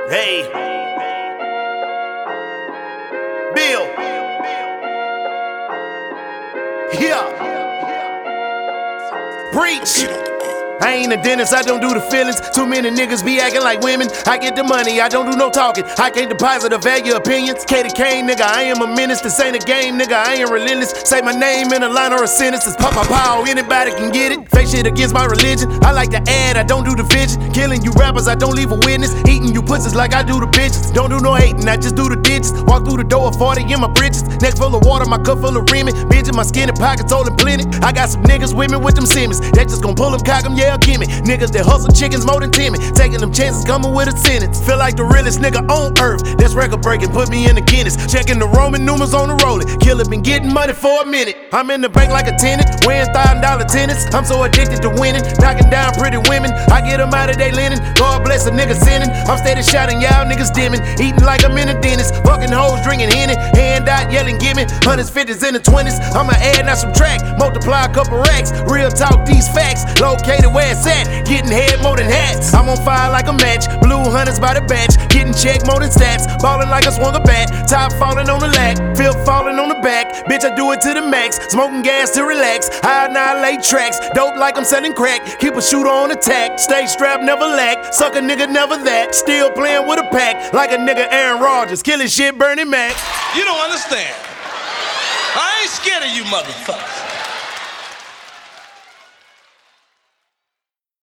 Hey, Bill. Yeah. Preach. I ain't a dentist, I don't do the feelings. Too many niggas be acting like women. I get the money, I don't do no talking. I can't deposit or value opinions. Katie Kane, nigga, I am a menace. This ain't a game, nigga, I ain't relentless. Say my name in a line or a sentence. It's pop, pow, anybody can get it. Fake shit against my religion. I like to add, I don't do the vision. Killing you rappers, I don't leave a witness. Eating you pussies like I do the bitches. Don't do no hating, I just do the digits. Walk through the door, 40 in my britches. Neck full of water, my cup full of Remy. Bitch in my skinny pockets, holding plenty. I got some niggas with me with them Simmons. They just gon' pull them, cock them, yeah, gimme. Niggas that hustle chickens more than Timmy. Taking them chances, coming with a sentence. Feel like the realest nigga on earth. That's record breaking, put me in the Guinness. Checking the Roman numerals on the rolling. Killer been getting money for a minute. I'm in the bank like a tenant, wearing $1,000 tenants. I'm so addicted to winning, knocking down pretty women. I get them out of their linen. God bless a nigga sinning. I'm steady shouting, y'all niggas dimming. Eating like I'm in a dentist. Fucking hoes, drinking Henny. Hand out, yelling, gimme. 100s, 50s, in the 20s. I'ma add, not subtract. Multiply a couple racks. Real talk, these facts. Located where it's at. Getting head more than hats. I'm on fire like a match. Blue hunters by the batch. Getting check more than stats. Ballin' like I swung a bat. Top falling on the lack. Feel falling on the back. Bitch, I do it to the max. Smoking gas to relax. I annihilate tracks. Dope like I'm selling crack. Keep a shooter on attack. Stay strapped, never lack. Suck a nigga, never that. Still playing with a pack. Like a nigga Aaron Rodgers. Killing shit, Bernie Mac. You don't understand. I ain't scared of you motherfuckers.